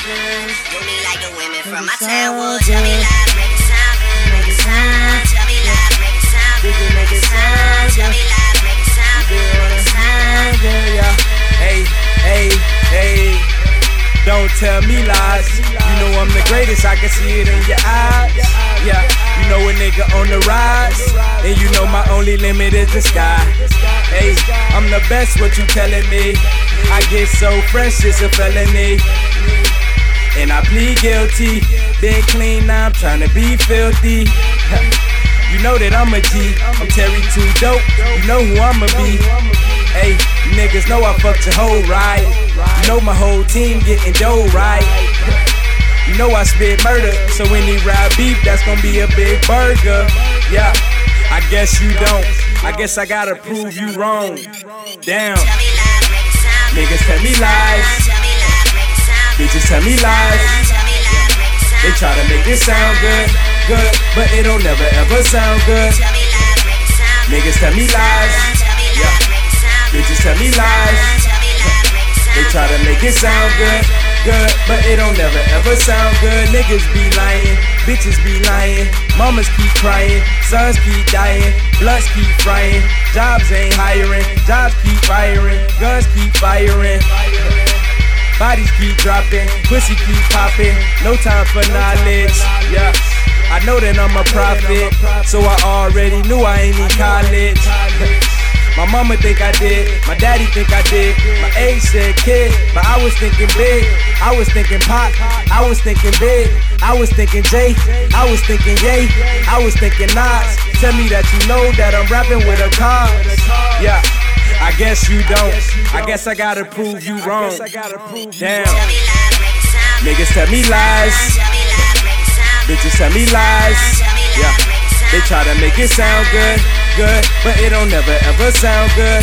Do me like the women from my town would. Tell me lies, make it sound good, make it sound. Tell me lies, make it sound good, make it sound. Tell me lies, make it sound good, make it sound good, yeah. Hey, hey, hey. Don't tell me lies. You know I'm the greatest, I can see it in your eyes. Yeah, you know a nigga on the rise, and you know my only limit is the sky. Hey, I'm the best, what you telling me? I get so fresh, it's a felony. And I plead guilty, been clean, now I'm tryna be filthy. You know that I'm a G, I'm Terry too dope, you know who I'ma be. Hey, niggas know I fucked your whole ride. You know my whole team getting dough right. You know I spit murder, so when he ride beef, that's gonna be a big burger. Yeah, I guess you don't, I guess I gotta prove you wrong. Damn, niggas tell me lies, bitches tell me lies. They try to make it sound good, good, but it don't never ever sound good. Niggas tell me lies, yeah. Bitches tell me lies. They try to make it sound good, good, but it don't never ever sound good. Niggas be lying, bitches be lying. Mamas keep crying, sons keep dying, bloods keep frying. Jobs ain't hiring, jobs keep firing, guns keep firing. Bodies keep dropping, pussy keep popping. No time for knowledge, yeah. I know that I'm a prophet, so I already knew I ain't in college. My mama think I did, my daddy think I did. My age said kid, but I was thinking big. I was thinking pop, I was thinking big. I was thinking Jay, I was thinking Ye, I was thinking Nas. Tell me that you know that I'm rapping with a cause. Yeah, I guess you don't, I guess I gotta prove you wrong. Damn, niggas tell me lies, bitches tell me lies. Yeah, they try to make it sound good, good, but it don't never ever sound good.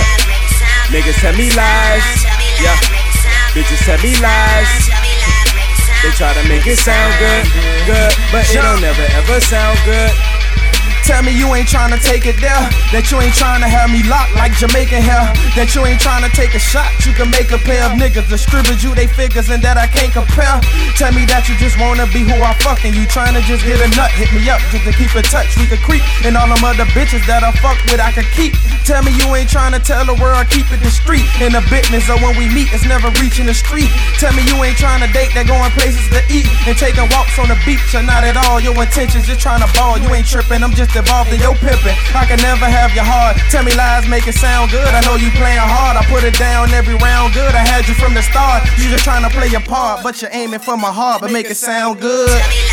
Niggas tell me lies, yeah. Bitches tell me lies. They try to make it sound good, good, but it don't never ever sound good. Tell me you ain't tryna take it there, that you ain't tryna have me locked like Jamaican hair, that you ain't tryna take a shot, you can make a pair of niggas distribute you they figures and that I can't compare. Tell me that you just wanna be who I fucking, you tryna just get a nut, hit me up just to keep in touch, we could creep, and all them other bitches that I fuck with I could keep. Tell me you ain't tryna tell the world keep it discreet, in the business or when we meet it's never reaching the street. Tell me you ain't tryna date that going places to eat, and taking walks on the beach or not at all, your intentions just tryna ball, you ain't tripping, I'm just involved in your pimping. I can never have your heart. Tell me lies make it sound good. I know you playing hard. I put it down every round good. I had you from the start. You just trying to play your part, but you're aiming for my heart, but make it sound good.